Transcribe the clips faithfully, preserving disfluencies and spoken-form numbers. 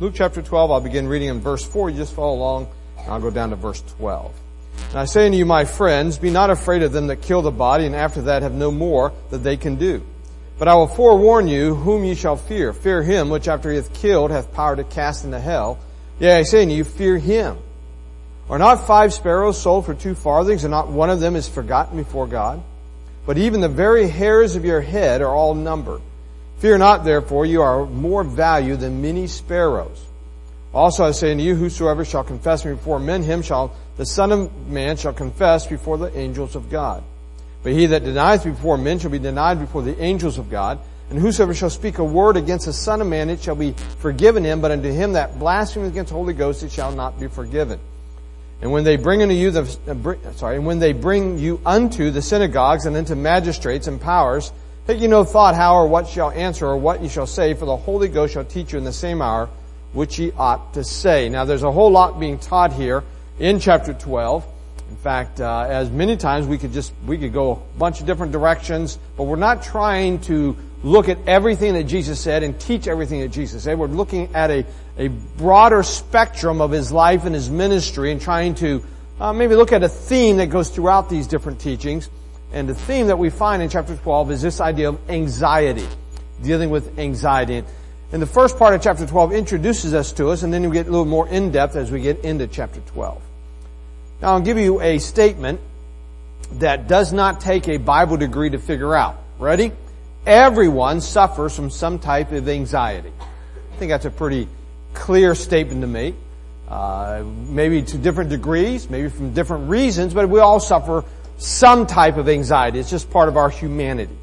Luke chapter twelve, I'll begin reading in verse four. You just follow along, and I'll go down to verse twelve. And I say unto you, my friends, be not afraid of them that kill the body, and after that have no more that they can do. But I will forewarn you whom ye shall fear. Fear him which after he hath killed hath power to cast into hell. Yea, I say unto you, fear him. Are not five sparrows sold for two farthings, and not one of them is forgotten before God? But even the very hairs of your head are all numbered. Fear not, therefore, you are more value than many sparrows. Also I say unto you, whosoever shall confess me before men, him shall the Son of Man shall confess before the angels of God. But he that denieth me before men shall be denied before the angels of God. And whosoever shall speak a word against the Son of Man, it shall be forgiven him. But unto him that blasphemeth against the Holy Ghost, it shall not be forgiven. And when they bring unto you the uh, sorry, and when they bring you unto the synagogues and unto magistrates and powers, take ye no thought how or what shall answer or what ye shall say, for the Holy Ghost shall teach you in the same hour which ye ought to say. Now there's a whole lot being taught here in chapter twelve. In fact, uh, as many times we could just, we could go a bunch of different directions, but we're not trying to look at everything that Jesus said and teach everything that Jesus said. We're looking at a, a broader spectrum of His life and His ministry and trying to uh, maybe look at a theme that goes throughout these different teachings. And the theme that we find in chapter twelve is this idea of anxiety, dealing with anxiety. And the first part of chapter twelve introduces us to us, and then we get a little more in-depth as we get into chapter twelve. Now I'll give you a statement that does not take a Bible degree to figure out. Ready? Everyone suffers from some type of anxiety. I think that's a pretty clear statement to make. Uh, maybe to different degrees, maybe from different reasons, but we all suffer some type of anxiety. It's just part of our humanity.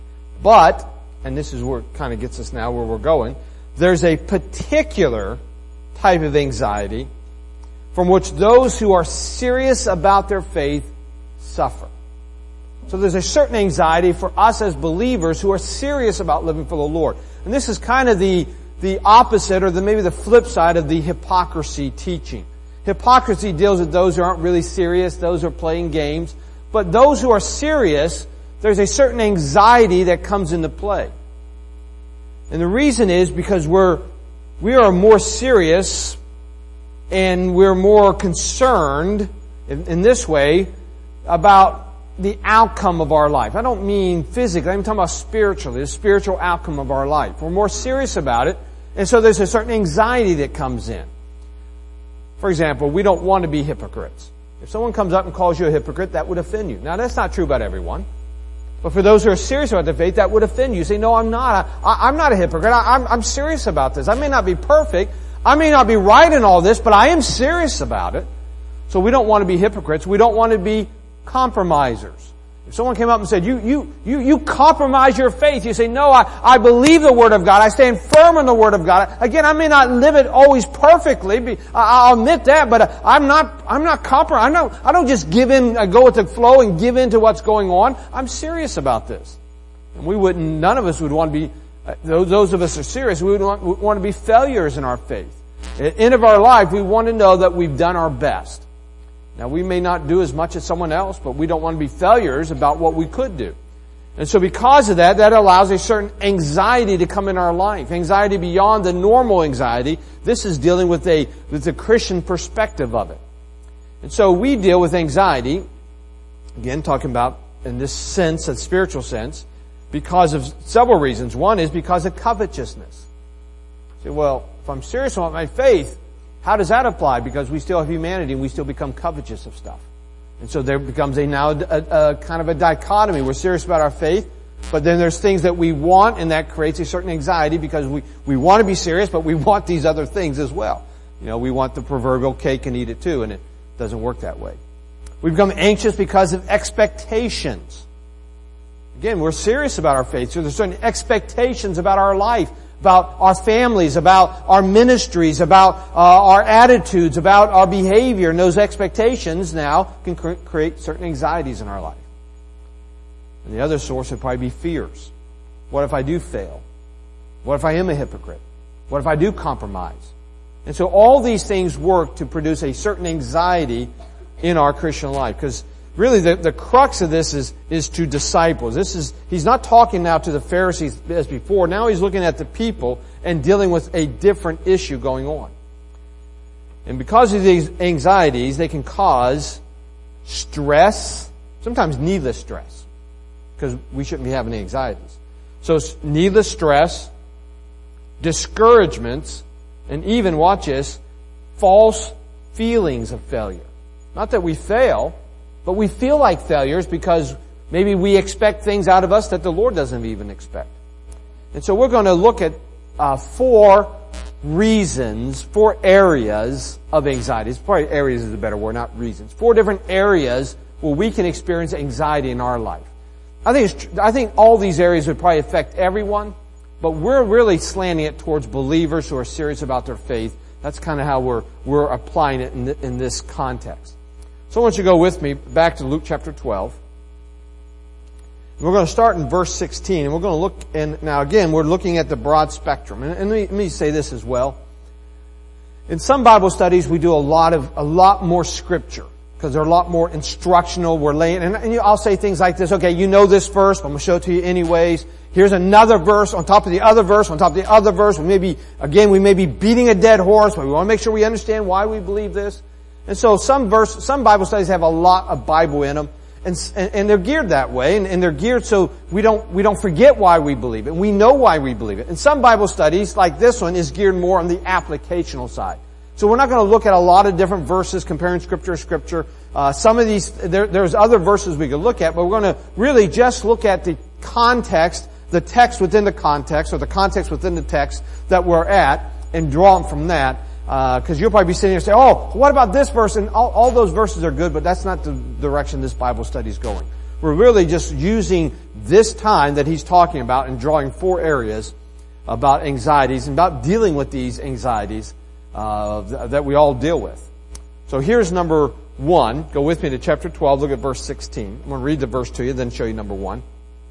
But, and this is where it kind of gets us now where we're going, there's a particular type of anxiety from which those who are serious about their faith suffer. So there's a certain anxiety for us as believers who are serious about living for the Lord. And this is kind of the, the opposite, or the, maybe the flip side of the hypocrisy teaching. Hypocrisy deals with those who aren't really serious, those who are playing games. But those who are serious, there's a certain anxiety that comes into play. And the reason is because we're, we are more serious and we're more concerned in, in this way about the outcome of our life. I don't mean physically, I'm talking about spiritually, the spiritual outcome of our life. We're more serious about it, and so there's a certain anxiety that comes in. For example, we don't want to be hypocrites. If someone comes up and calls you a hypocrite, that would offend you. Now, that's not true about everyone. But for those who are serious about their faith, that would offend you. You say, no, I'm not. I, I'm not a hypocrite. I, I'm, I'm serious about this. I may not be perfect. I may not be right in all this, but I am serious about it. So we don't want to be hypocrites. We don't want to be compromisers. If someone came up and said, you, you, you, you compromise your faith, you say, no, I, I believe the Word of God. I stand firm in the Word of God. Again, I may not live it always perfectly. I'll admit that, but I'm not, I'm not compromising. I don't, I don't just give in, I go with the flow and give in to what's going on. I'm serious about this. And we wouldn't, none of us would want to be, those, those of us who are serious, we would want, we want to be failures in our faith. At the end of our life, we want to know that we've done our best. Now, we may not do as much as someone else, but we don't want to be failures about what we could do. And so because of that, that allows a certain anxiety to come in our life. Anxiety beyond the normal anxiety. This is dealing with a, with a Christian perspective of it. And so we deal with anxiety, again, talking about in this sense, a spiritual sense, because of several reasons. One is because of covetousness. You say, well, if I'm serious about my faith, how does that apply? Because we still have humanity and we still become covetous of stuff. And so there becomes a now a, a kind of a dichotomy. We're serious about our faith, but then there's things that we want, and that creates a certain anxiety because we, we want to be serious, but we want these other things as well. You know, we want the proverbial cake and eat it too, and it doesn't work that way. We become anxious because of expectations. Again, we're serious about our faith, so there's certain expectations about our life, about our families, about our ministries, about uh, our attitudes, about our behavior, and those expectations now can cre- create certain anxieties in our life. And the other source would probably be fears. What if I do fail? What if I am a hypocrite? What if I do compromise? And so all these things work to produce a certain anxiety in our Christian life. Because really the, the crux of this is, is to disciples. This is, he's not talking now to the Pharisees as before. Now he's looking at the people and dealing with a different issue going on. And because of these anxieties, they can cause stress, sometimes needless stress, because we shouldn't be having anxieties. So needless stress, discouragements, and even, watch this, false feelings of failure. Not that we fail, but we feel like failures because maybe we expect things out of us that the Lord doesn't even expect. And so we're going to look at uh, four reasons, four areas of anxiety. Probably areas is a better word, not reasons. Four different areas where we can experience anxiety in our life. I think it's, tr- I think all these areas would probably affect everyone, but we're really slanting it towards believers who are serious about their faith. That's kind of how we're we're applying it in, th- in this context. So I want you to go with me back to Luke chapter twelve. We're going to start in verse sixteen, and we're going to look, and now again, we're looking at the broad spectrum. And, and let, me, let me say this as well. In some Bible studies, we do a lot of, a lot more scripture, because they're a lot more instructional. We're laying, and, and I'll say things like this, okay, you know this verse, but I'm going to show it to you anyways. Here's another verse on top of the other verse, on top of the other verse. We may be, again, we may be beating a dead horse, but we want to make sure we understand why we believe this. And so some verse, some Bible studies have a lot of Bible in them, and, and they're geared that way, and, and they're geared so we don't, we don't forget why we believe it. We know why we believe it. And some Bible studies, like this one, is geared more on the applicational side. So we're not going to look at a lot of different verses comparing Scripture to Scripture. Uh, some of these, there, there's other verses we could look at, but we're going to really just look at the context, the text within the context, or the context within the text that we're at, and draw them from that. Because uh, you'll probably be sitting here and say, oh, what about this verse? And all, all those verses are good, but that's not the direction this Bible study is going. We're really just using this time that he's talking about and drawing four areas about anxieties and about dealing with these anxieties uh, th- that we all deal with. So here's number one. Go with me to chapter twelve. Look at verse sixteen. I'm going to read the verse to you, then show you number one.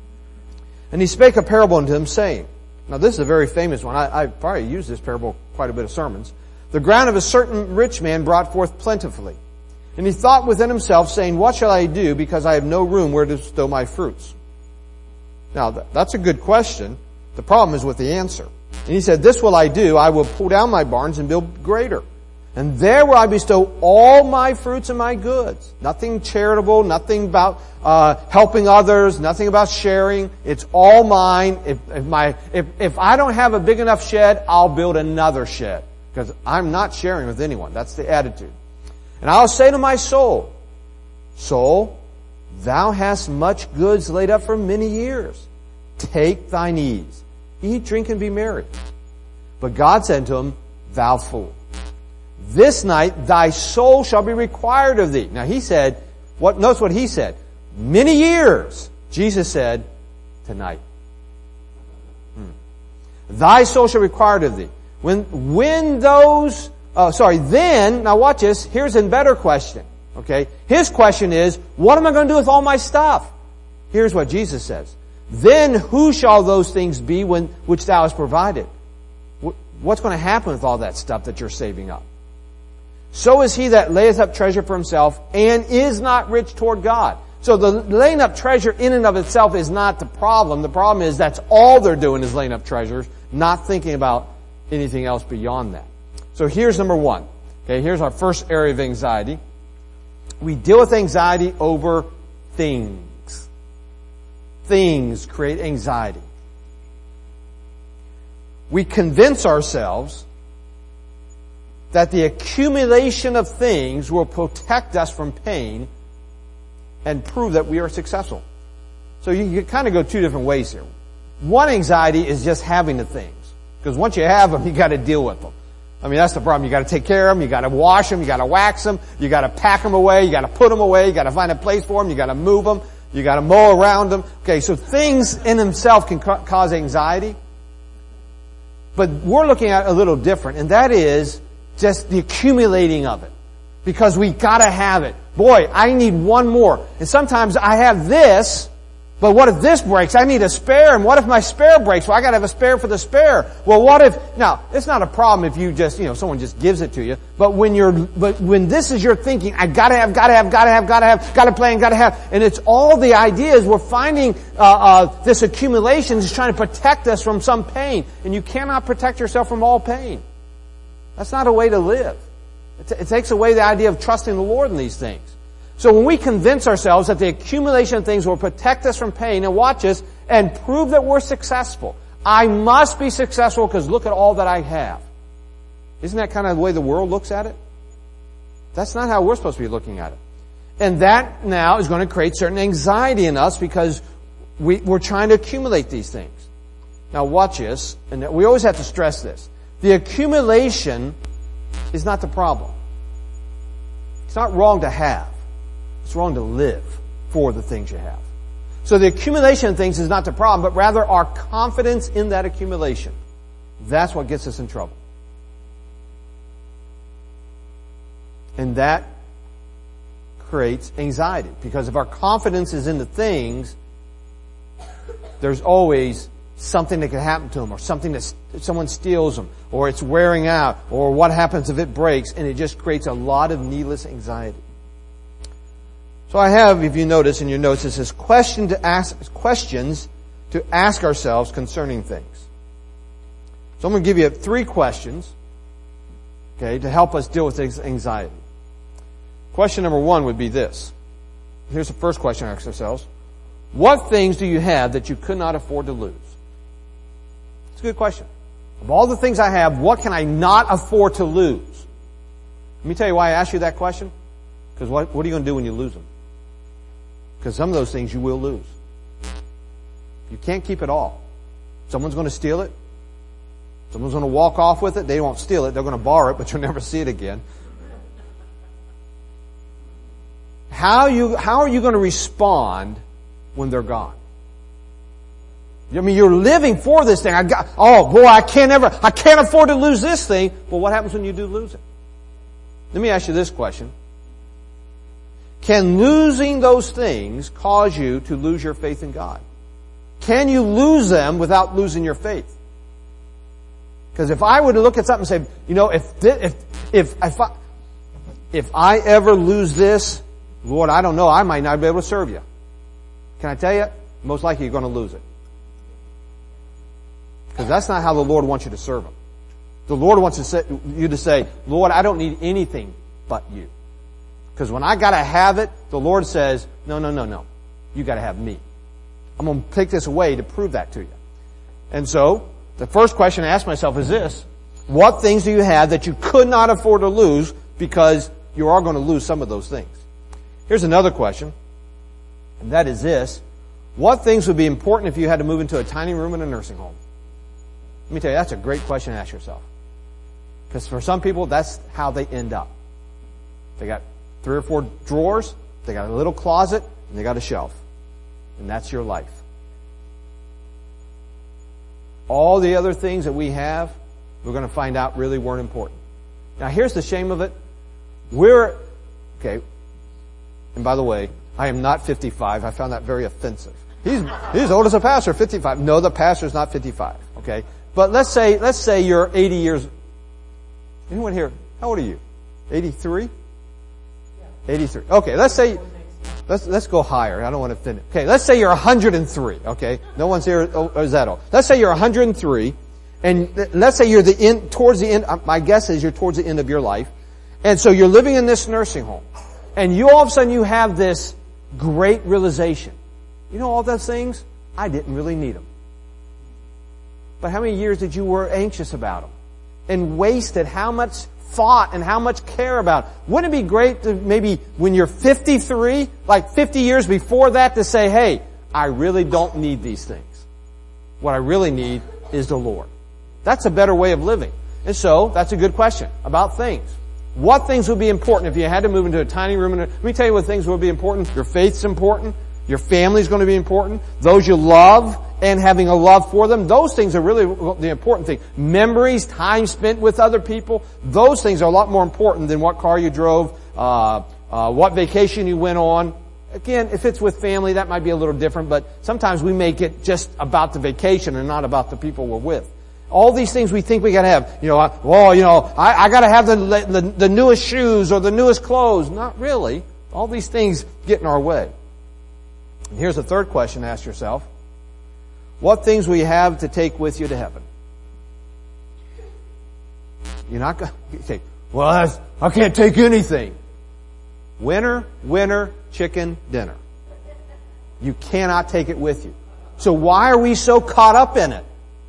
And he spake a parable unto them, saying, now this is a very famous one. I, I probably used this parable quite a bit of sermons. The ground of a certain rich man brought forth plentifully. And he thought within himself, saying, what shall I do, because I have no room where to bestow my fruits? Now, that's a good question. The problem is with the answer. And he said, this will I do. I will pull down my barns and build greater. And there will I bestow all my fruits and my goods. Nothing charitable, nothing about uh helping others, nothing about sharing. It's all mine. If, if my if if I don't have a big enough shed, I'll build another shed. Because I'm not sharing with anyone. That's the attitude. And I'll say to my soul, soul, thou hast much goods laid up for many years. Take thine ease. Eat, drink, and be merry. But God said to him, thou fool, this night thy soul shall be required of thee. Now he said, what? Notice what he said. Many years. Jesus said, tonight. Hmm. Thy soul shall be required of thee. When, when those, uh, sorry, then, now watch this, here's a better question, okay? His question is, what am I going to do with all my stuff? Here's what Jesus says. Then who shall those things be when, which thou hast provided? What's going to happen with all that stuff that you're saving up? So is he that layeth up treasure for himself and is not rich toward God. So the laying up treasure in and of itself is not the problem. The problem is that's all they're doing is laying up treasures, not thinking about anything else beyond that. So here's number one. Okay, here's our first area of anxiety. We deal with anxiety over things. Things create anxiety. We convince ourselves that the accumulation of things will protect us from pain and prove that we are successful. So you, you kind of go two different ways here. One anxiety is just having the things. Because once you have them, you got to deal with them. I mean, that's the problem. You got to take care of them. You got to wash them. You got to wax them. You got to pack them away. You got to put them away. You got to find a place for them. You got to move them. You got to mow around them. Okay, so things in themselves can ca- cause anxiety. But we're looking at it a little different, and that is just the accumulating of it. Because we got to have it. Boy, I need one more. And sometimes I have this, But what if this breaks? I need a spare, and what if my spare breaks? Well, I gotta have a spare for the spare. Well, what if, now, it's not a problem if you just, you know, someone just gives it to you, but when you're, but when this is your thinking, I gotta have, gotta have, gotta have, gotta have, gotta plan, gotta have, and it's all the ideas, we're finding, uh, uh, this accumulation is trying to protect us from some pain, and you cannot protect yourself from all pain. That's not a way to live. It, t- it takes away the idea of trusting the Lord in these things. So when we convince ourselves that the accumulation of things will protect us from pain, and watch us, and prove that we're successful. I must be successful because look at all that I have. Isn't that kind of the way the world looks at it? That's not how we're supposed to be looking at it. And that now is going to create certain anxiety in us because we, we're trying to accumulate these things. Now watch this, and we always have to stress this. The accumulation is not the problem. It's not wrong to have. It's wrong to live for the things you have. So the accumulation of things is not the problem, but rather our confidence in that accumulation. That's what gets us in trouble. And that creates anxiety. Because if our confidence is in the things, there's always something that can happen to them, or something that someone steals them, or it's wearing out, or what happens if it breaks, and it just creates a lot of needless anxiety. So I have, if you notice in your notes, it says question to ask, questions to ask ourselves concerning things. So I'm going to give you three questions, okay, to help us deal with anxiety. Question number one would be this. Here's the first question to ask ourselves. What things do you have that you could not afford to lose? It's a good question. Of all the things I have, what can I not afford to lose? Let me tell you why I asked you that question. Because what, what are you going to do when you lose them? Because some of those things you will lose. You can't keep it all. Someone's going to steal it. Someone's going to walk off with it. They won't steal it. They're going to borrow it, but you'll never see it again. How you, how are you going to respond when they're gone? I mean, you're living for this thing. I got, oh boy, I can't ever, I can't afford to lose this thing. Well, what happens when you do lose it? Let me ask you this question. Can losing those things cause you to lose your faith in God? Can you lose them without losing your faith? Because if I were to look at something and say, you know, if if if if I, if I ever lose this, Lord, I don't know, I might not be able to serve you. Can I tell you? Most likely you're going to lose it. Because that's not how the Lord wants you to serve Him. The Lord wants to say, you to say, Lord, I don't need anything but you. Because when I gotta have it, the Lord says, no, no, no, no. You gotta have me. I'm gonna take this away to prove that to you. And so, the first question I ask myself is this. What things do you have that you could not afford to lose because you are going to lose some of those things? Here's another question. And that is this. What things would be important if you had to move into a tiny room in a nursing home? Let me tell you, that's a great question to ask yourself. Because for some people, that's how they end up. They got three or four drawers, they got a little closet, and they got a shelf. And that's your life. All the other things that we have, we're going to find out really weren't important. Now here's the shame of it. We're, okay, and by the way, I am not fifty-five. I found that very offensive. He's, he's old as a pastor, fifty-five. No, the pastor's not fifty-five, okay? But let's say, let's say you're eighty years, anyone here, how old are you? eighty-three? eighty-three. Okay, let's say, let's, let's go higher. I don't want to offend it. Okay, let's say you're one hundred three, okay? No one's here, oh, is that all? Let's say you're one hundred three, and let's say you're the end, towards the end, my guess is you're towards the end of your life, and so you're living in this nursing home, and you all of a sudden you have this great realization. You know all those things? I didn't really need them. But how many years did you were anxious about them? And wasted how much thought and how much care about it? Wouldn't it be great to maybe when you're fifty-three, like fifty years before that, to say, hey, I really don't need these things. What I really need is the Lord. That's a better way of living. And so, that's a good question about things. What things would be important if you had to move into a tiny room? And let me tell you what things would be important. Your faith's important. Your family's going to be important. Those you love and having a love for them. Those things are really the important thing. Memories, time spent with other people. Those things are a lot more important than what car you drove, uh, uh, what vacation you went on. Again, if it's with family, that might be a little different, but sometimes we make it just about the vacation and not about the people we're with. All these things we think we gotta have, you know, well, you know, I, I gotta have the, the, the newest shoes or the newest clothes. Not really. All these things get in our way. And here's a third question to ask yourself. What things will you have to take with you to heaven? You're not going to say, well, that's, I can't take anything. Winner, winner, chicken dinner. You cannot take it with you. So why are we so caught up in it?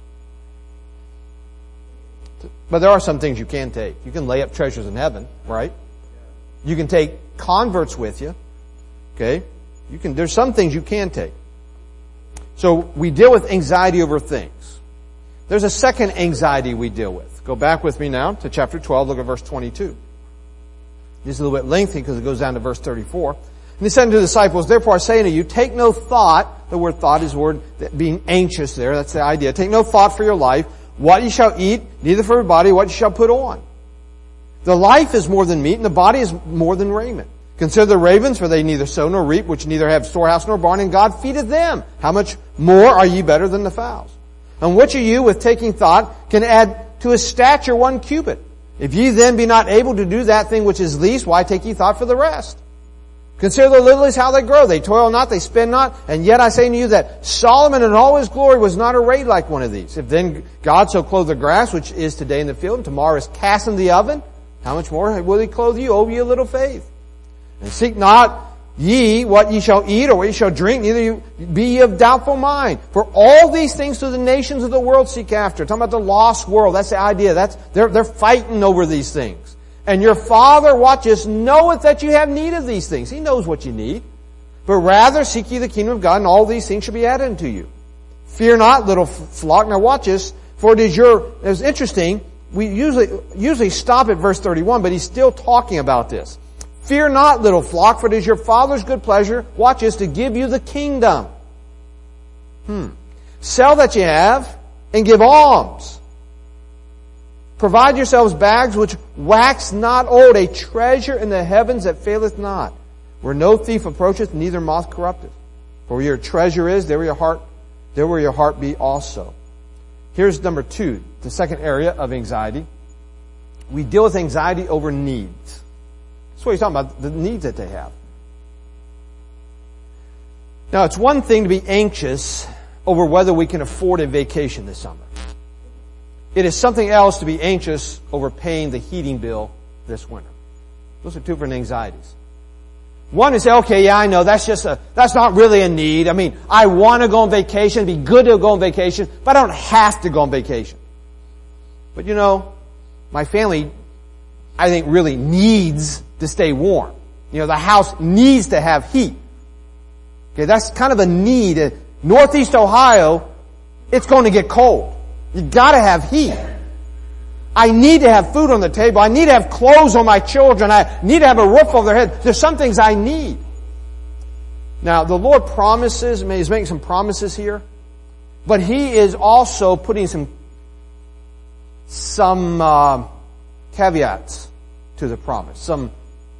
But there are some things you can take. You can lay up treasures in heaven, right? You can take converts with you. Okay? You can, there's some things you can take. So we deal with anxiety over things. There's a second anxiety we deal with. Go back with me now to chapter twelve, look at verse twenty-two. This is a little bit lengthy because it goes down to verse thirty-four. And he said unto the disciples, therefore I say unto you, take no thought. The word thought is the word being anxious there. That's the idea. Take no thought for your life, what you shall eat, neither for your body, what you shall put on. The life is more than meat, and the body is more than raiment. Consider the ravens, for they neither sow nor reap, which neither have storehouse nor barn, and God feedeth them. How much more are ye better than the fowls? And which of you, with taking thought, can add to his stature one cubit? If ye then be not able to do that thing which is least, why take ye thought for the rest? Consider the lilies, how they grow. They toil not, they spin not. And yet I say unto you that Solomon in all his glory was not arrayed like one of these. If then God so clothe the grass, which is today in the field, and tomorrow is cast in the oven, how much more will he clothe you, O ye of little faith? And seek not ye what ye shall eat or what ye shall drink, neither you be ye of doubtful mind. For all these things do the nations of the world seek after. Talking about the lost world. That's the idea. That's, they're, they're fighting over these things. And your Father, watches, knoweth that you have need of these things. He knows what you need. But rather seek ye the kingdom of God, and all these things shall be added unto you. Fear not, little flock. Now watch this. For it is your, it's interesting. We usually, usually stop at verse thirty-one, but he's still talking about this. Fear not, little flock, for it is your Father's good pleasure, watch this, to give you the kingdom. Hmm. Sell that you have and give alms. Provide yourselves bags which wax not old, a treasure in the heavens that faileth not, where no thief approacheth, neither moth corrupteth. For where your treasure is, there will your heart, there will your heart be also. Here's number two, the second area of anxiety. We deal with anxiety over needs. That's what he's talking about, the needs that they have. Now, it's one thing to be anxious over whether we can afford a vacation this summer. It is something else to be anxious over paying the heating bill this winter. Those are two different anxieties. One is, okay, yeah, I know, that's just a, that's not really a need. I mean, I want to go on vacation, it'd be good to go on vacation, but I don't have to go on vacation. But you know, my family, I think, really needs to stay warm. You know, the house needs to have heat. Okay, that's kind of a need. In Northeast Ohio, it's going to get cold. You gotta have heat. I need to have food on the table. I need to have clothes on my children. I need to have a roof over their head. There's some things I need. Now, the Lord promises, I mean, He's making some promises here, but He is also putting some, some, uh, caveats to the promise. Some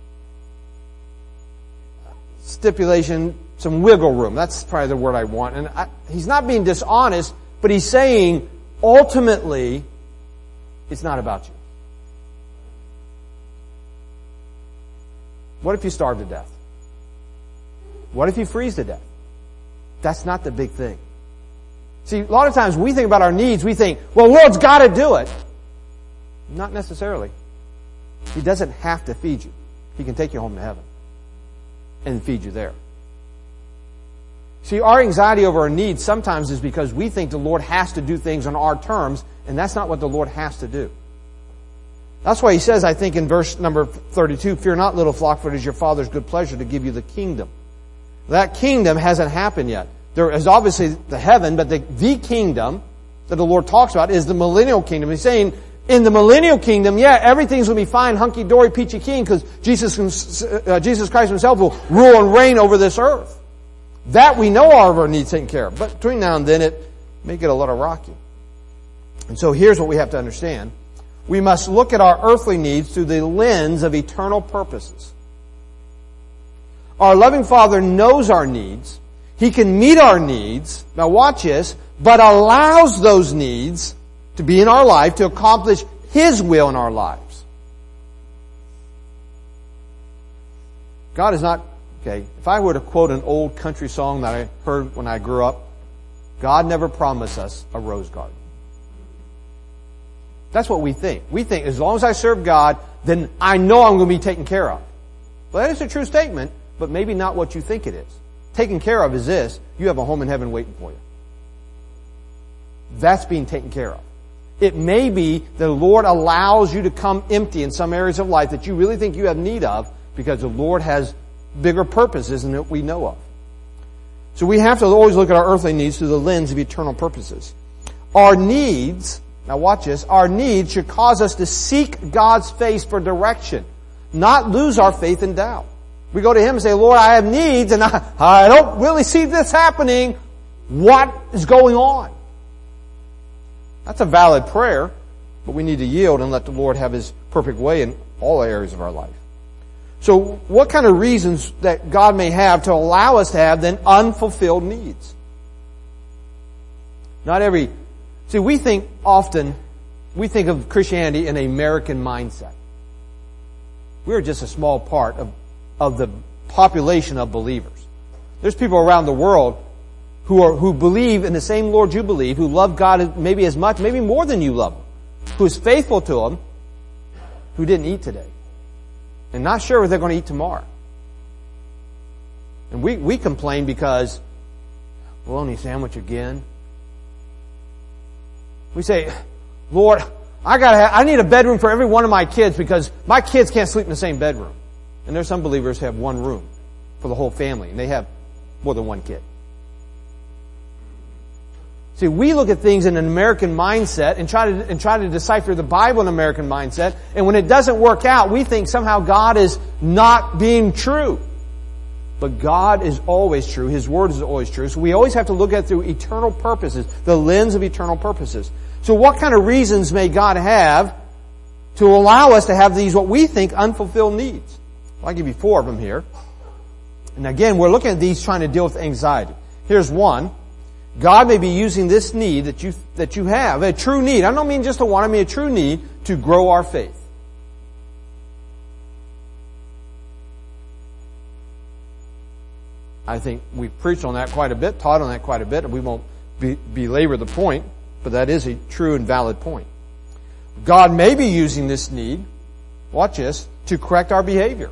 stipulation, some wiggle room. That's probably the word I want. And I, He's not being dishonest, but He's saying, ultimately, it's not about you. What if you starve to death? What if you freeze to death? That's not the big thing. See, a lot of times we think about our needs, we think, well, Lord's got to do it. Not necessarily. He doesn't have to feed you. He can take you home to heaven and feed you there. See, our anxiety over our needs sometimes is because we think the Lord has to do things on our terms, and that's not what the Lord has to do. That's why He says, I think in verse number thirty-two, fear not, little flock, for it is your Father's good pleasure to give you the kingdom. That kingdom hasn't happened yet. There is obviously the heaven, but the, the kingdom that the Lord talks about is the millennial kingdom. He's saying, in the millennial kingdom, yeah, everything's going to be fine, hunky-dory, peachy keen, because Jesus, uh, Jesus Christ Himself will rule and reign over this earth. That we know all of our needs taken care of. But between now and then, it may get a little rocky. And so here's what we have to understand. We must look at our earthly needs through the lens of eternal purposes. Our loving Father knows our needs. He can meet our needs. Now watch this, but allows those needs to be in our life to accomplish His will in our lives. God is not, okay, if I were to quote an old country song that I heard when I grew up, God never promised us a rose garden. That's what we think. We think as long as I serve God, then I know I'm going to be taken care of. Well, that is a true statement, but maybe not what you think it is. Taken care of is this: you have a home in heaven waiting for you. That's being taken care of. It may be the Lord allows you to come empty in some areas of life that you really think you have need of, because the Lord has bigger purposes than that we know of. So we have to always look at our earthly needs through the lens of eternal purposes. Our needs, now watch this, our needs should cause us to seek God's face for direction, not lose our faith in doubt. We go to Him and say, Lord, I have needs and I, I don't really see this happening. What is going on? That's a valid prayer, but we need to yield and let the Lord have His perfect way in all areas of our life. So what kind of reasons that God may have to allow us to have then unfulfilled needs? Not every, see, we think often, we think of Christianity in an American mindset. We're just a small part of, of the population of believers. There's people around the world who are, who believe in the same Lord you believe, who love God maybe as much, maybe more than you love Him, who is faithful to Him, who didn't eat today, and not sure if they're going to eat tomorrow. And we, we complain because, bologna sandwich again. We say, Lord, I gotta have, I need a bedroom for every one of my kids because my kids can't sleep in the same bedroom. And there's some believers who have one room for the whole family, and they have more than one kid. See, we look at things in an American mindset and try to, and try to decipher the Bible in an American mindset. And when it doesn't work out, we think somehow God is not being true. But God is always true. His Word is always true. So we always have to look at it through eternal purposes, the lens of eternal purposes. So what kind of reasons may God have to allow us to have these, what we think, unfulfilled needs? Well, I'll give you four of them here. And again, we're looking at these trying to deal with anxiety. Here's one. God may be using this need that you, that you have, a true need. I don't mean just a want, I mean a true need to grow our faith. I think we've preached on that quite a bit, taught on that quite a bit, and we won't be, belabor the point, but that is a true and valid point. God may be using this need, watch this, to correct our behavior.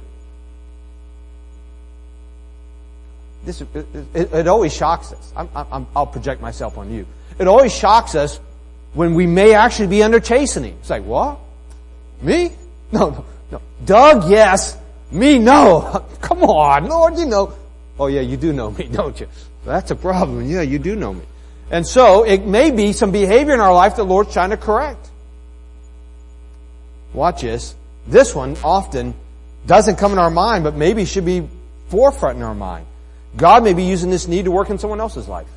This, it, it, it always shocks us. I'm, I'm, I'll project myself on you. It always shocks us when we may actually be under chastening. It's like, what? Me? No, no, no. Doug, yes. Me, no. Come on, Lord, you know. Oh yeah, you do know me, don't you? That's a problem. Yeah, you do know me. And so, it may be some behavior in our life that the Lord's trying to correct. Watch this. This one often doesn't come in our mind, but maybe should be forefront in our mind. God may be using this need to work in someone else's life.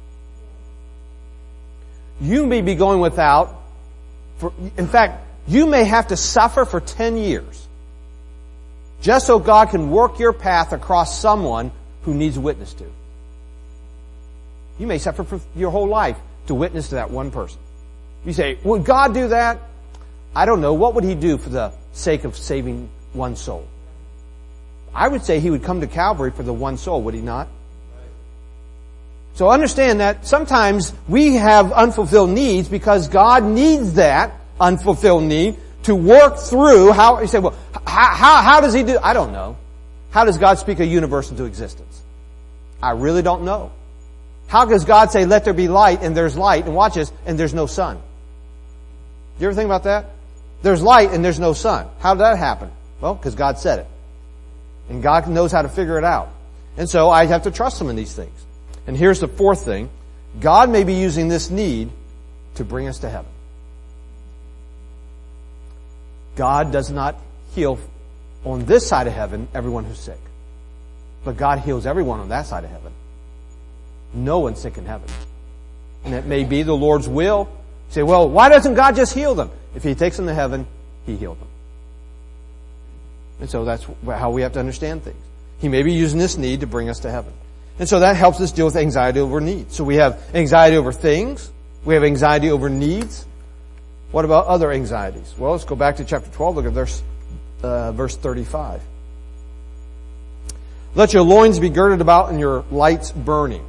You may be going without, for, in fact, you may have to suffer for ten years just so God can work your path across someone who needs a witness to. You may suffer for your whole life to witness to that one person. You say, would God do that? I don't know. What would He do for the sake of saving one soul? I would say He would come to Calvary for the one soul, would He not? So understand that sometimes we have unfulfilled needs because God needs that unfulfilled need to work through. How you say, well, how, how, how does He do? I don't know. How does God speak a universe into existence? I really don't know. How does God say, let there be light, and there's light, and watch this, and there's no sun? You ever think about that? There's light and there's no sun. How did that happen? Well, because God said it. And God knows how to figure it out. And so I have to trust Him in these things. And here's the fourth thing. God may be using this need to bring us to heaven. God does not heal on this side of heaven everyone who's sick. But God heals everyone on that side of heaven. No one's sick in heaven. And it may be the Lord's will. You say, well, why doesn't God just heal them? If He takes them to heaven, He healed them. And so that's how we have to understand things. He may be using this need to bring us to heaven. And so that helps us deal with anxiety over needs. So we have anxiety over things. We have anxiety over needs. What about other anxieties? Well, let's go back to chapter twelve. Look at verse, uh, verse thirty-five. Let your loins be girded about and your lights burning.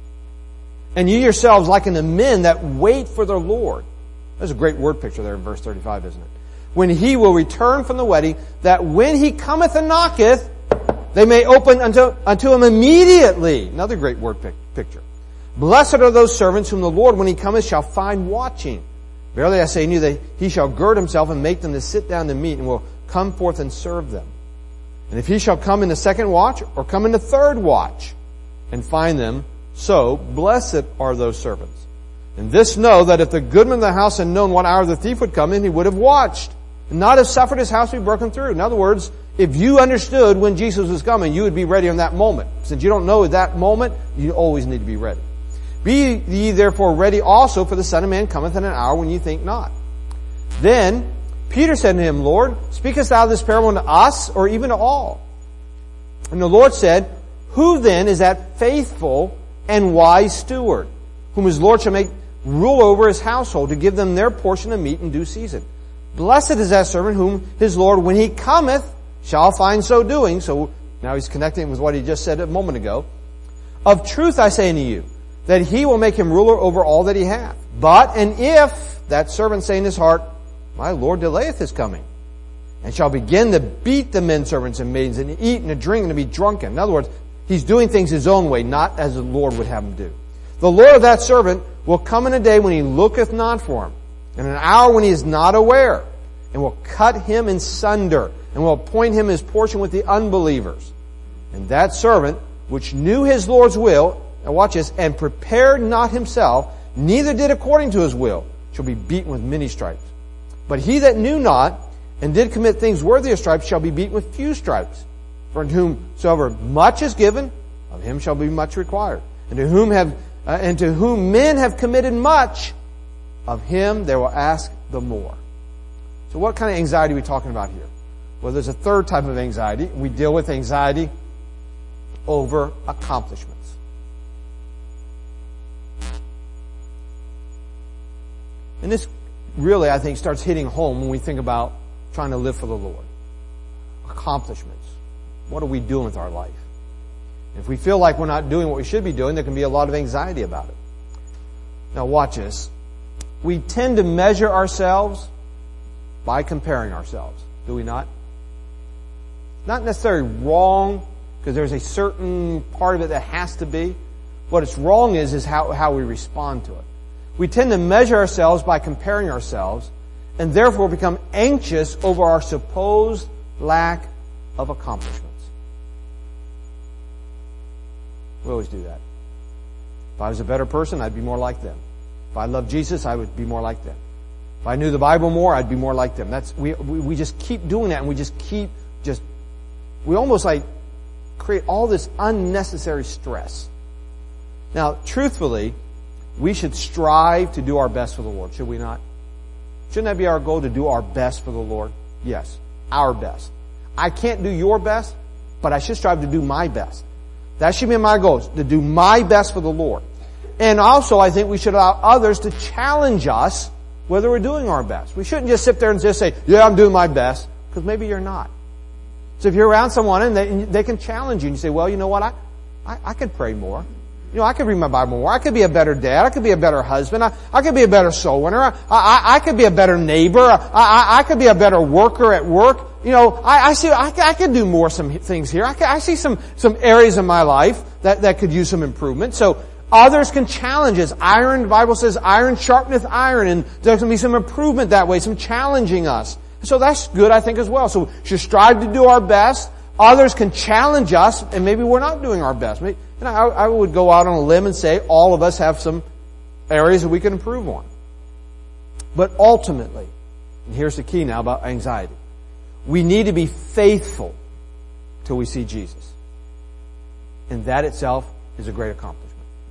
And you yourselves liken the men that wait for their Lord. There's a great word picture there in verse thirty-five, isn't it? When he will return from the wedding, that when he cometh and knocketh, they may open unto, unto him immediately. Another great word pic- picture. Blessed are those servants whom the Lord, when he cometh, shall find watching. Verily I say unto you that he shall gird himself and make them to sit down to meat, and will come forth and serve them. And if he shall come in the second watch, or come in the third watch, and find them so, blessed are those servants. And this know, that if the goodman of the house had known what hour the thief would come in, he would have watched, and not have suffered his house to be broken through. In other words, if you understood when Jesus was coming, you would be ready in that moment. Since you don't know at that moment, you always need to be ready. Be ye therefore ready also, for the Son of Man cometh in an hour when ye think not. Then Peter said to him, Lord, speakest thou this parable unto us, or even to all? And the Lord said, Who then is that faithful and wise steward, whom his Lord shall make rule over his household, to give them their portion of meat in due season? Blessed is that servant whom his Lord, when he cometh, shall find so doing. So now he's connecting with what he just said a moment ago. Of truth I say unto you, that he will make him ruler over all that he hath. But, and if that servant say in his heart, My Lord delayeth his coming, and shall begin to beat the men servants and maidens, and to eat and to drink and to be drunken. In other words, he's doing things his own way, not as the Lord would have him do. The Lord of that servant will come in a day when he looketh not for him, and an hour when he is not aware, and will cut him in sunder, and will appoint him his portion with the unbelievers. And that servant, which knew his Lord's will, and watch this, and prepared not himself, neither did according to his will, shall be beaten with many stripes. But he that knew not, and did commit things worthy of stripes, shall be beaten with few stripes. For unto whomsoever much is given, of him shall be much required. And to whom have, uh, and to whom men have committed much, of him they will ask the more. So what kind of anxiety are we talking about here? Well, there's a third type of anxiety. We deal with anxiety over accomplishments. And this really, I think, starts hitting home when we think about trying to live for the Lord. Accomplishments. What are we doing with our life? If we feel like we're not doing what we should be doing, there can be a lot of anxiety about it. Now watch this. We tend to measure ourselves by comparing ourselves. Do we not? Not necessarily wrong, because there's a certain part of it that has to be. What it's wrong is, is how, how we respond to it. We tend to measure ourselves by comparing ourselves, and therefore become anxious over our supposed lack of accomplishments. We always do that. If I was a better person, I'd be more like them. If I loved Jesus, I would be more like them. If I knew the Bible more, I'd be more like them. That's we we, we just keep doing that, and we just keep just we almost like create all this unnecessary stress. Now, truthfully, we should strive to do our best for the Lord, should we not? Shouldn't that be our goal, to do our best for the Lord? Yes, our best. I can't do your best, but I should strive to do my best. That should be my goal, to do my best for the Lord. And also, I think we should allow others to challenge us whether we're doing our best. We shouldn't just sit there and just say, yeah, I'm doing my best, because maybe you're not. So if you're around someone and they, and they can challenge you and you say, well, you know what, I, I, I could pray more. You know, I could read my Bible more. I could be a better dad. I could be a better husband. I, I could be a better soul winner. I, I, I could be a better neighbor. I, I, I could be a better worker at work. You know, I, I see, I, I could do more some things here. I, could, I see some, some areas in my life that, that could use some improvement. So others can challenge us. Iron, the Bible says, iron sharpeneth iron, and there's going to be some improvement that way, some challenging us. So that's good, I think, as well. So we should strive to do our best. Others can challenge us, and maybe we're not doing our best. Maybe, and I, I would go out on a limb and say all of us have some areas that we can improve on. But ultimately, and here's the key now about anxiety, we need to be faithful till we see Jesus. And that itself is a great accomplishment.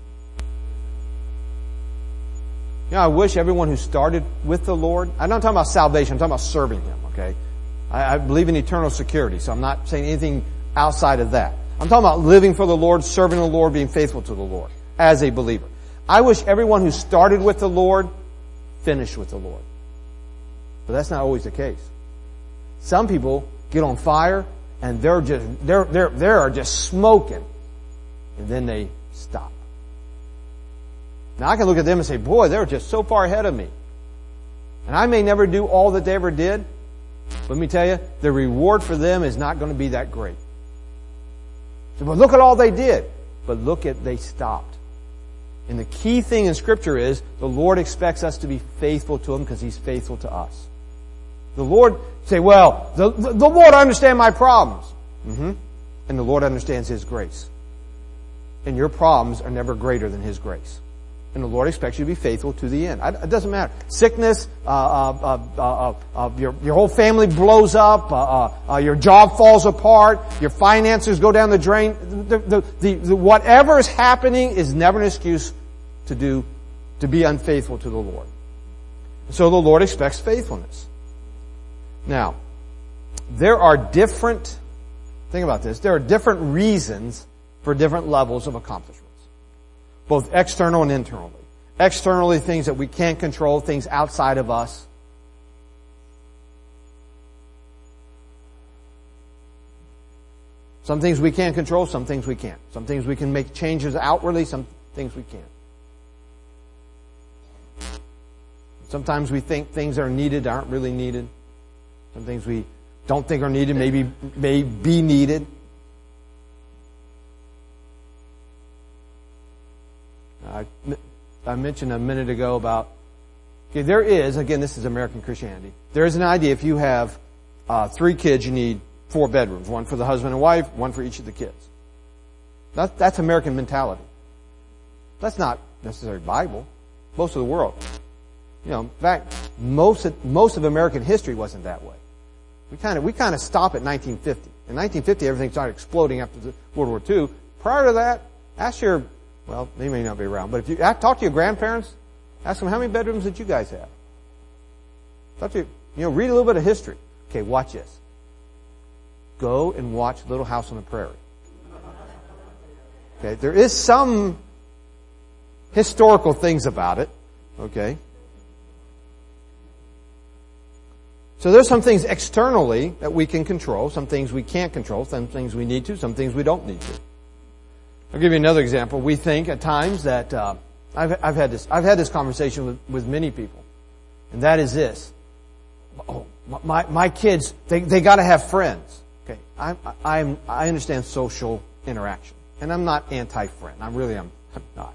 You know, I wish everyone who started with the Lord, I'm not talking about salvation, I'm talking about serving Him, okay? I, I believe in eternal security, so I'm not saying anything outside of that. I'm talking about living for the Lord, serving the Lord, being faithful to the Lord as a believer. I wish everyone who started with the Lord finished with the Lord. But that's not always the case. Some people get on fire and they're just, they're, they're, they are just smoking. And then they stop. Now I can look at them and say, boy, they're just so far ahead of me. And I may never do all that they ever did. Let me tell you, the reward for them is not going to be that great. So, but look at all they did. But look at, they stopped. And the key thing in Scripture is the Lord expects us to be faithful to Him because He's faithful to us. The Lord say, well, the, the, the Lord understands my problems. Mm-hmm. And the Lord understands His grace. And your problems are never greater than His grace. And the Lord expects you to be faithful to the end. It doesn't matter. Sickness, uh, uh, uh, uh, uh, your, your whole family blows up, uh, uh, uh, your job falls apart, your finances go down the drain. The, the, the, the, whatever is happening is never an excuse to do, to be unfaithful to the Lord. So the Lord expects faithfulness. Now, there are different, think about this, there are different reasons for different levels of accomplishments. Both external and internally. Externally, things that we can't control, things outside of us. Some things we can control, some things we can't. Some things we can make changes outwardly, some things we can't. Sometimes we think things that are needed aren't really needed. Some things we don't think are needed maybe may be needed. I, I mentioned a minute ago about, okay, there is, again, this is American Christianity. There is an idea if you have uh, three kids, you need four bedrooms. One for the husband and wife, one for each of the kids. That, that's American mentality. That's not necessarily Bible. Most of the world. You know, in fact, most of, most of American history wasn't that way. We kind of, we kind of stop at nineteen fifty. In nineteen fifty, everything started exploding after the World War Two. Prior to that, ask your, well, they may not be around, but if you talk to your grandparents, ask them, how many bedrooms did you guys have? Talk to, you know, read a little bit of history. Okay, watch this. Go and watch Little House on the Prairie. Okay, there is some historical things about it. Okay. So there's some things externally that we can control, some things we can't control, some things we need to, some things we don't need to. I'll give you another example. We think at times that uh, I've, I've had this. I've had this conversation with, with many people, and that is this: oh, my my kids, they they got to have friends. Okay, I I'm I understand social interaction, and I'm not anti-friend. I really am I'm not.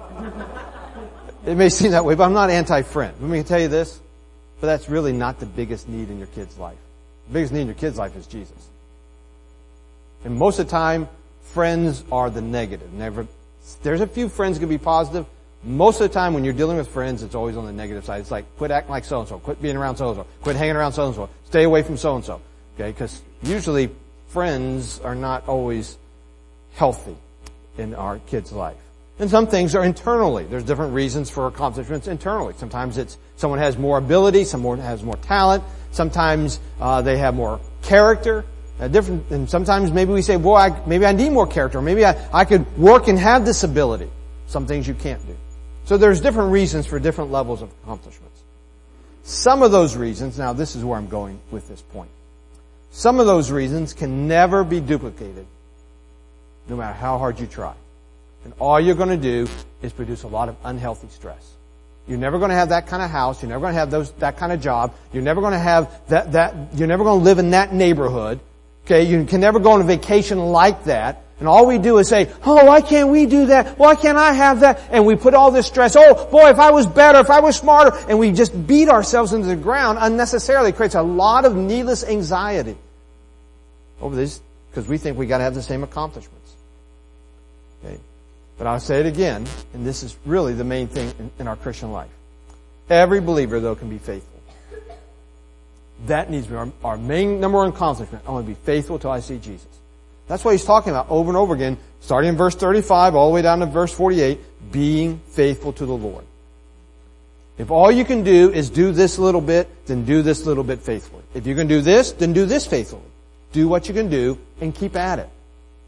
It may seem that way, but I'm not anti-friend. Let me tell you this: but that's really not the biggest need in your kid's life. The biggest need in your kid's life is Jesus, and most of the time, friends are the negative. Never, there's a few friends can be positive. Most of the time when you're dealing with friends, it's always on the negative side. It's like, quit acting like so-and-so. Quit being around so-and-so. Quit hanging around so-and-so. Stay away from so-and-so. Okay? Because usually friends are not always healthy in our kids' life. And some things are internally. There's different reasons for accomplishments internally. Sometimes it's someone has more ability. Someone has more talent. Sometimes uh, they have more character. Uh, different, and sometimes maybe we say, boy, I, maybe I need more character. Or maybe I, I could work and have this ability. Some things you can't do. So there's different reasons for different levels of accomplishments. Some of those reasons, now this is where I'm going with this point. Some of those reasons can never be duplicated, no matter how hard you try. And all you're going to do is produce a lot of unhealthy stress. You're never going to have that kind of house. You're never going to have those, that kind of job. You're never going to have that, that, you're never going to live in that neighborhood. Okay, you can never go on a vacation like that. And all we do is say, oh, why can't we do that? Why can't I have that? And we put all this stress, oh, boy, if I was better, if I was smarter, and we just beat ourselves into the ground unnecessarily. It creates a lot of needless anxiety over this because we think we got to have the same accomplishments. Okay, but I'll say it again, and this is really the main thing in, in our Christian life. Every believer, though, can be faithful. That needs to be our, our main number one accomplishment. I want to be faithful till I see Jesus. That's what he's talking about over and over again, starting in verse thirty-five all the way down to verse forty-eight, being faithful to the Lord. If all you can do is do this little bit, then do this little bit faithfully. If you can do this, then do this faithfully. Do what you can do and keep at it.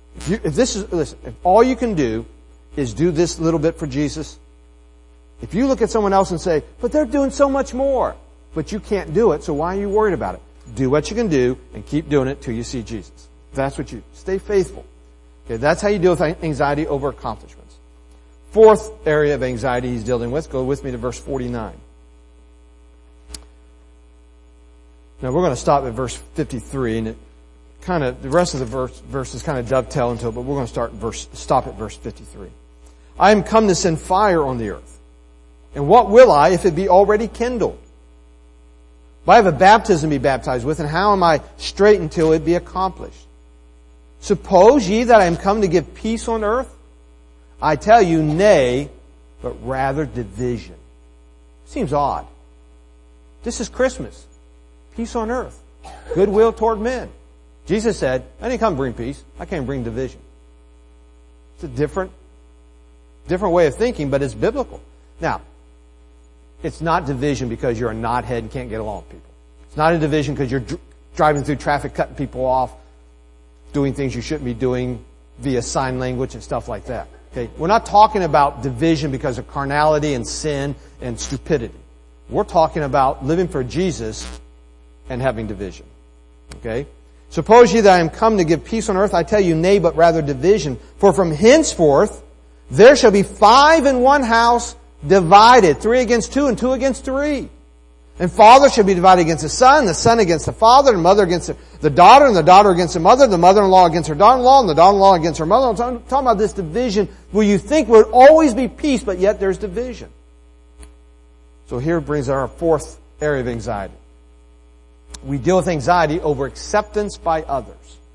If, you, if this is, listen, if all you can do is do this little bit for Jesus, if you look at someone else and say, but they're doing so much more, but you can't do it, so why are you worried about it? Do what you can do and keep doing it till you see Jesus. That's what you, stay faithful. Okay, that's how you deal with anxiety over accomplishments. Fourth area of anxiety he's dealing with, go with me to verse forty-nine. Now we're going to stop at verse fifty-three, and it kind of, the rest of the verse, verses kind of dovetail into it, but we're going to start at verse, stop at verse fifty-three. I am come to send fire on the earth. And what will I if it be already kindled? If I have a baptism to be baptized with, and how am I straight until it be accomplished? Suppose ye that I am come to give peace on earth? I tell you, nay, but rather division. Seems odd. This is Christmas. Peace on earth. Goodwill toward men. Jesus said, I didn't come to bring peace. I came to bring division. It's a different, different way of thinking, but it's biblical. Now, it's not division because you're a knothead and can't get along with people. It's not a division because you're dr- driving through traffic, cutting people off, doing things you shouldn't be doing via sign language and stuff like that. Okay? We're not talking about division because of carnality and sin and stupidity. We're talking about living for Jesus and having division. Okay? Suppose ye that I am come to give peace on earth, I tell you, nay, but rather division. For from henceforth there shall be five in one house divided, three against two and two against three. And father shall be divided against the son, the son against the father, and mother against the daughter, and the daughter against the mother, the mother-in-law against her daughter-in-law, and the daughter-in-law against her mother. I'm talking, talking about this division where you think would always be peace, but yet there's division. So here brings our fourth area of anxiety. We deal with anxiety over acceptance by others.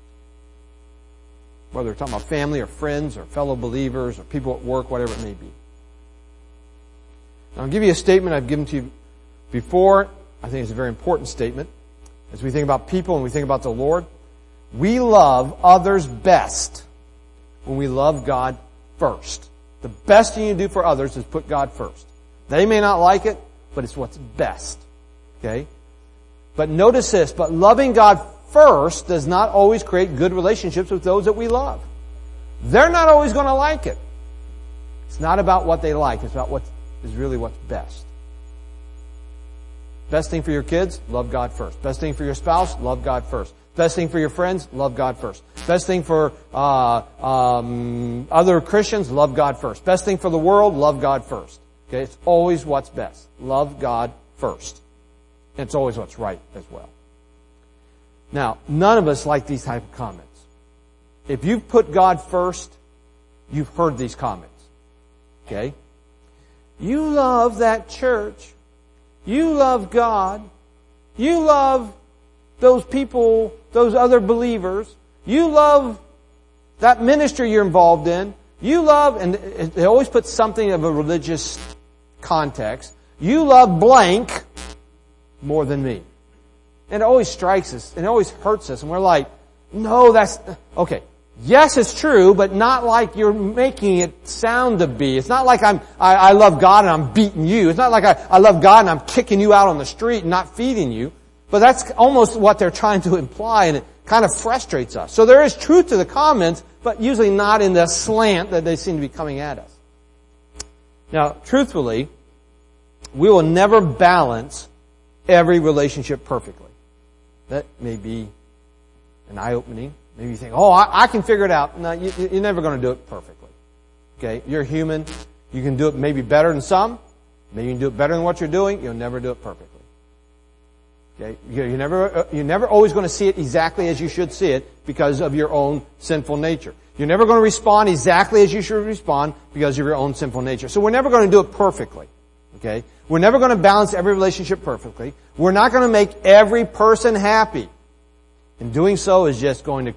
Whether we're talking about family or friends or fellow believers or people at work, whatever it may be. Now, I'll give you a statement I've given to you before. I think it's a very important statement. As we think about people and we think about the Lord, we love others best when we love God first. The best thing you do for others is put God first. They may not like it, but it's what's best. Okay? But notice this, but loving God first does not always create good relationships with those that we love. They're not always going to like it. It's not about what they like, it's about what is really what's best. Best thing for your kids, love God first. Best thing for your spouse, love God first. Best thing for your friends, love God first. Best thing for uh, um, other Christians, love God first. Best thing for the world, love God first. Okay, it's always what's best. Love God first. And it's always what's right as well. Now, none of us like these type of comments. If you've put God first, you've heard these comments. Okay? You love that church. You love God. You love those people, those other believers. You love that ministry you're involved in. You love, and they always put something of a religious context. You love blank more than me. And it always strikes us, and it always hurts us, and we're like, no, that's, okay. Yes, it's true, but not like you're making it sound to be. It's not like I'm, I, I love God and I'm beating you. It's not like I, I love God and I'm kicking you out on the street and not feeding you. But that's almost what they're trying to imply, and it kind of frustrates us. So there is truth to the comments, but usually not in the slant that they seem to be coming at us. Now, truthfully, we will never balance every relationship perfectly. That may be an eye-opening. Maybe you think, oh, I, I can figure it out. No, you, you're never going to do it perfectly. Okay? You're human. You can do it maybe better than some. Maybe you can do it better than what you're doing. You'll never do it perfectly. Okay? You're, you're never, you're never always going to see it exactly as you should see it because of your own sinful nature. You're never going to respond exactly as you should respond because of your own sinful nature. So we're never going to do it perfectly. Okay? We're never going to balance every relationship perfectly. We're not going to make every person happy. And doing so is just going to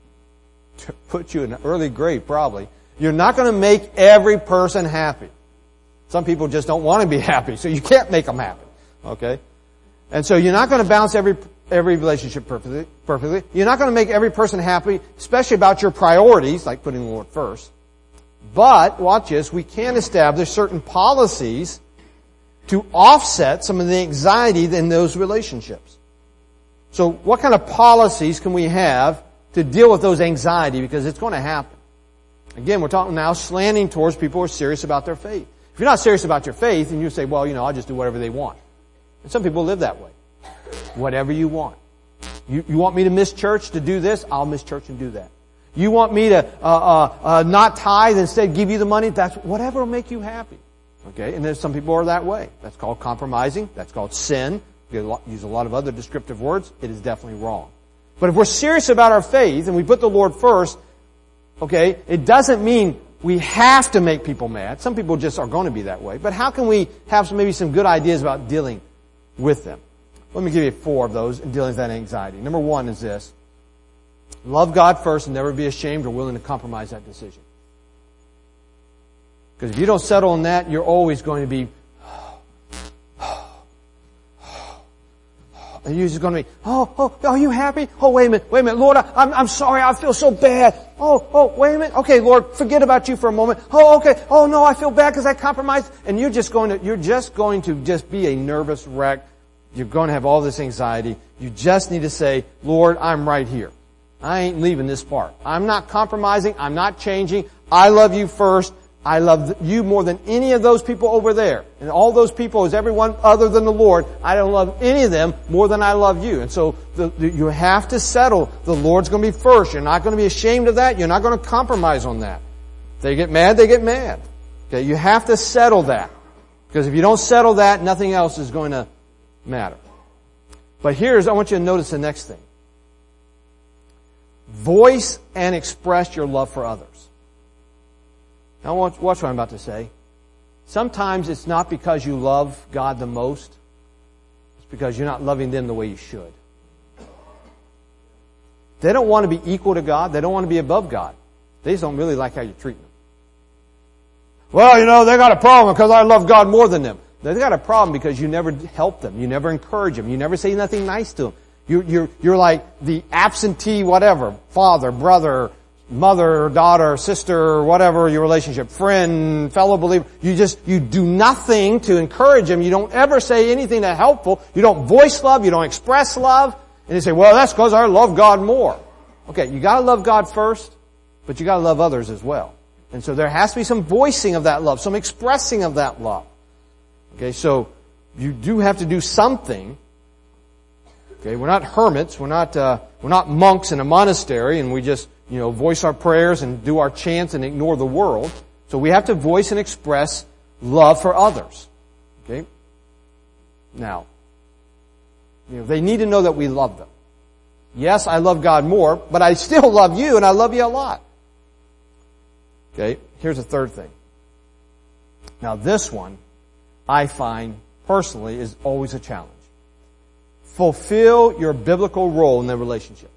put you in an early grave, probably. You're not going to make every person happy. Some people just don't want to be happy, so you can't make them happy. Okay? And so you're not going to balance every every relationship perfectly. perfectly. You're not going to make every person happy, especially about your priorities, like putting the Lord first. But, watch this, we can establish certain policies to offset some of the anxiety in those relationships. So what kind of policies can we have to deal with those anxiety because it's going to happen. Again, we're talking now slanting towards people who are serious about their faith. If you're not serious about your faith, and you say, well, you know, I'll just do whatever they want. And some people live that way. Whatever you want. You, you want me to miss church to do this? I'll miss church and do that. You want me to uh, uh, uh, not tithe, instead give you the money? That's whatever will make you happy. Okay, and there's some people are that way. That's called compromising. That's called sin. You use a lot of other descriptive words. It is definitely wrong. But if we're serious about our faith and we put the Lord first, okay, it doesn't mean we have to make people mad. Some people just are going to be that way. But how can we have some, maybe some good ideas about dealing with them? Let me give you four of those in dealing with that anxiety. Number one is this. Love God first and never be ashamed or willing to compromise that decision. Because if you don't settle on that, you're always going to be, and you're just going to be, oh, oh, are you happy? Oh, wait a minute, wait a minute, Lord, I, I'm, I'm sorry, I feel so bad. Oh, oh, wait a minute. Okay, Lord, forget about you for a moment. Oh, okay. Oh, no, I feel bad because I compromised. And you're just going to, you're just going to just be a nervous wreck. You're going to have all this anxiety. You just need to say, Lord, I'm right here. I ain't leaving this part. I'm not compromising. I'm not changing. I love you first. I love you more than any of those people over there. And all those people is everyone other than the Lord. I don't love any of them more than I love you. And so the, the, you have to settle. The Lord's going to be first. You're not going to be ashamed of that. You're not going to compromise on that. If they get mad, they get mad. Okay, you have to settle that. Because if you don't settle that, nothing else is going to matter. But here's, I want you to notice the next thing. Voice and express your love for others. Now watch, watch what I'm about to say. Sometimes it's not because you love God the most. It's because you're not loving them the way you should. They don't want to be equal to God. They don't want to be above God. They just don't really like how you treat them. Well, you know, they got a problem because I love God more than them. They got a problem because you never help them. You never encourage them. You never say nothing nice to them. You, you're, you're like the absentee whatever, father, brother, mother, daughter, sister, whatever your relationship, friend, fellow believer. You just, you do nothing to encourage them. You don't ever say anything that's helpful. You don't voice love. You don't express love. And they say, well, that's because I love God more. Okay, you gotta love God first, but you gotta love others as well. And so there has to be some voicing of that love, some expressing of that love. Okay, so you do have to do something. Okay, we're not hermits. We're not, uh, we're not monks in a monastery and we just, you know, voice our prayers and do our chants and ignore the world. So we have to voice and express love for others. Okay? Now, you know, they need to know that we love them. Yes, I love God more, but I still love you and I love you a lot. Okay, here's a third thing. Now this one, I find personally is always a challenge. Fulfill your biblical role in the relationship.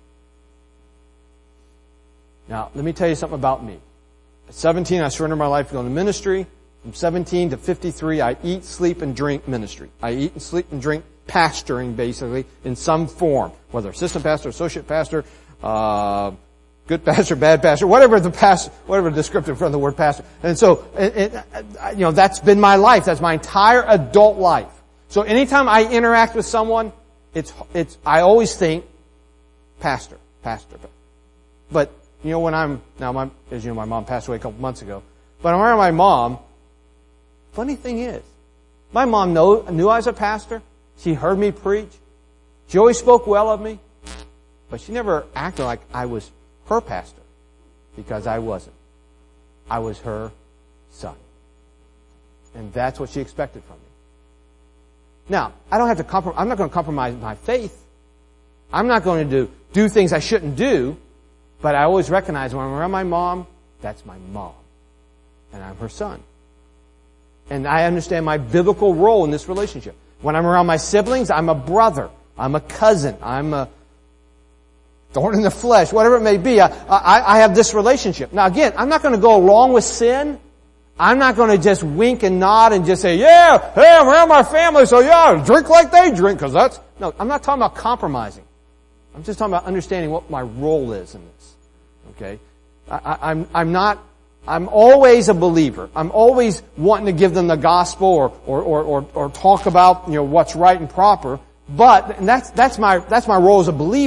Now, let me tell you something about me. At seventeen, I surrendered my life to go into ministry. From seventeen to fifty-three, I eat, sleep, and drink ministry. I eat and sleep and drink pastoring, basically, in some form. Whether assistant pastor, associate pastor, uh, good pastor, bad pastor, whatever the pastor, whatever descriptive from the word pastor. And so, it, it, you know, that's been my life. That's my entire adult life. So anytime I interact with someone, it's, it's, I always think, pastor, pastor. But, you know, when I'm, now my, as you know, my mom passed away a couple months ago. But I'm around my mom, funny thing is, my mom know, knew I was a pastor. She heard me preach. She always spoke well of me. But she never acted like I was her pastor. Because I wasn't. I was her son. And that's what she expected from me. Now, I don't have to compromise, I'm not going to compromise my faith. I'm not going to do, do things I shouldn't do. But I always recognize when I'm around my mom, that's my mom. And I'm her son. And I understand my biblical role in this relationship. When I'm around my siblings, I'm a brother. I'm a cousin. I'm a thorn in the flesh, whatever it may be. I, I, I have this relationship. Now again, I'm not going to go along with sin. I'm not going to just wink and nod and just say, yeah, hey, I'm around my family, so yeah, drink like they drink, because that's... No, I'm not talking about compromising. I'm just talking about understanding what my role is in this. Okay? I, I, I'm, I'm not... I'm always a believer. I'm always wanting to give them the gospel or, or, or, or, or talk about, you know, what's right and proper. But, and that's, that's my, that's my role as a believer.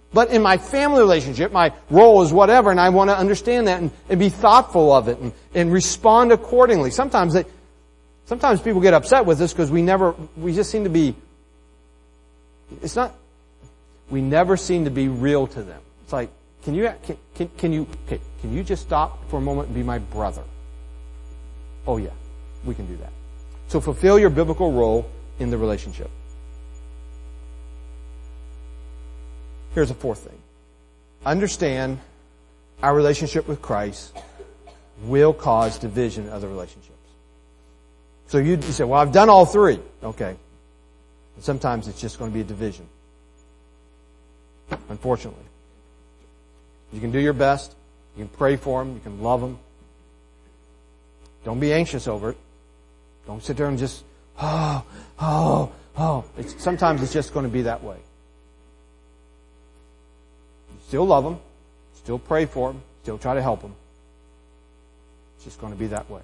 But in my family relationship, my role is whatever, and I want to understand that and, and be thoughtful of it and, and respond accordingly. Sometimes they, sometimes people get upset with us because we never, we just seem to be, it's not, we never seem to be real to them. It's like, can you, can, can, can you, okay, can you just stop for a moment and be my brother? Oh yeah, we can do that. So fulfill your biblical role in the relationship. Here's a fourth thing. Understand our relationship with Christ will cause division in other relationships. So you, you say, well, I've done all three. Okay. And sometimes it's just going to be a division. Unfortunately. You can do your best. You can pray for them. You can love them. Don't be anxious over it. Don't sit there and just, oh, oh, oh. It's, sometimes it's just going to be that way. Still love them, still pray for them, still try to help them. It's just going to be that way.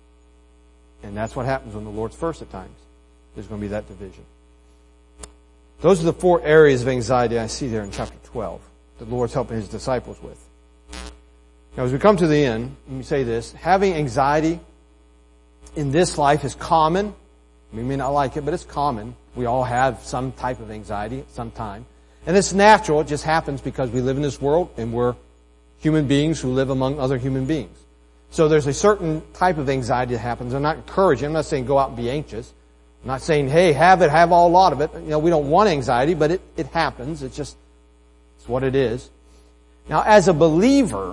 And that's what happens when the Lord's first at times. There's going to be that division. Those are the four areas of anxiety I see there in chapter twelve that the Lord's helping His disciples with. Now as we come to the end, let me say this. Having anxiety in this life is common. We may not like it, but it's common. We all have some type of anxiety at some time. And it's natural. It just happens because we live in this world and we're human beings who live among other human beings. So there's a certain type of anxiety that happens. I'm not encouraging. I'm not saying go out and be anxious. I'm not saying, hey, have it, have all lot of it. You know, we don't want anxiety, but it, it happens. It's just, it's what it is. Now, as a believer,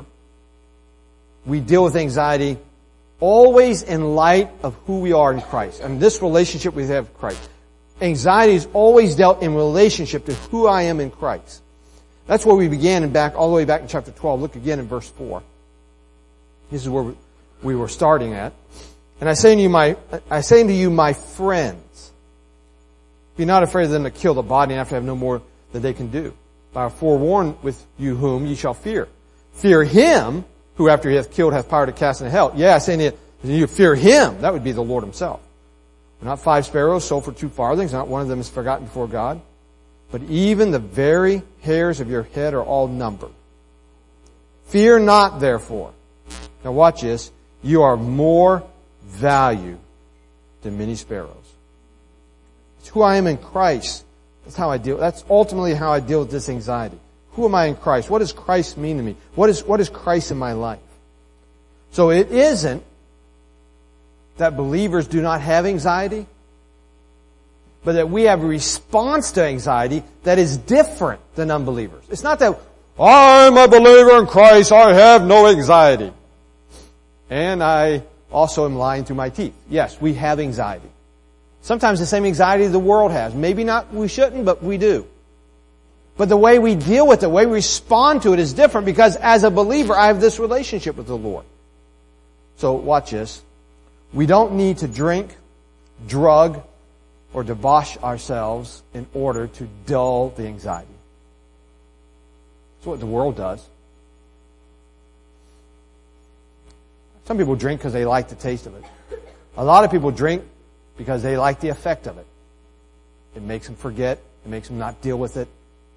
we deal with anxiety always in light of who we are in Christ. I mean, this relationship we have with Christ. Anxiety is always dealt in relationship to who I am in Christ. That's where we began and back all the way back in chapter twelve. Look again in verse four. This is where we were starting at. And I say to you, my, I say to you, my friends, be not afraid of them that kill the body and after have no more that they can do. But I forewarn with you whom ye shall fear. Fear him who after he hath killed hath power to cast into hell. Yeah, I say to you, you fear him. That would be the Lord Himself. Not five sparrows sold for two farthings. Not one of them is forgotten before God. But even the very hairs of your head are all numbered. Fear not, therefore. Now watch this. You are more value than many sparrows. It's who I am in Christ. That's how I deal. That's ultimately how I deal with this anxiety. Who am I in Christ? What does Christ mean to me? What is, what is Christ in my life? So it isn't that believers do not have anxiety, but that we have a response to anxiety that is different than unbelievers. It's not that, I'm a believer in Christ, I have no anxiety. And I also am lying through my teeth. Yes, we have anxiety. Sometimes the same anxiety the world has. Maybe not, we shouldn't, but we do. But the way we deal with it, the way we respond to it is different because as a believer, I have this relationship with the Lord. So watch this. We don't need to drink, drug, or debauch ourselves in order to dull the anxiety. That's what the world does. Some people drink because they like the taste of it. A lot of people drink because they like the effect of it. It makes them forget. It makes them not deal with it.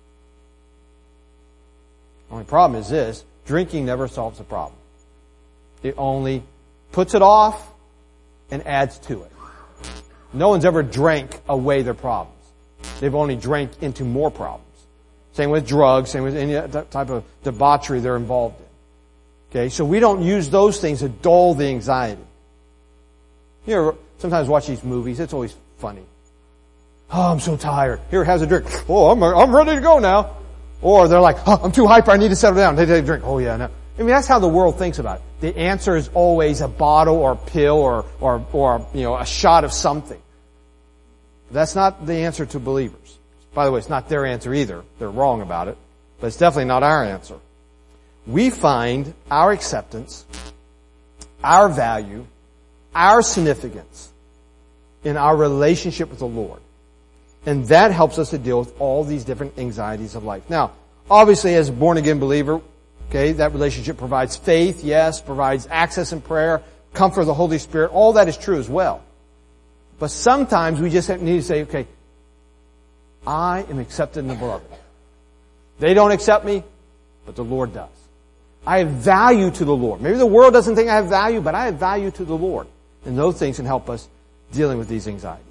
The only problem is this. Drinking never solves the problem. It only puts it off and adds to it. No one's ever drank away their problems. They've only drank into more problems. Same with drugs, same with any type of debauchery they're involved in. Okay, so we don't use those things to dull the anxiety. You know, sometimes watch these movies, it's always funny. Oh, I'm so tired. Here, has a drink. Oh, I'm, I'm ready to go now. Or they're like, oh, I'm too hyper, I need to settle down. They take a drink. Oh yeah, no. I mean, that's how the world thinks about it. The answer is always a bottle or a pill or, or, or, you know, a shot of something. That's not the answer to believers. By the way, it's not their answer either. They're wrong about it. But it's definitely not our answer. We find our acceptance, our value, our significance in our relationship with the Lord. And that helps us to deal with all these different anxieties of life. Now, obviously as a born-again believer, okay, that relationship provides faith, yes, provides access in prayer, comfort of the Holy Spirit. All that is true as well. But sometimes we just need to say, okay, I am accepted in the beloved. They don't accept me, but the Lord does. I have value to the Lord. Maybe the world doesn't think I have value, but I have value to the Lord. And those things can help us dealing with these anxieties.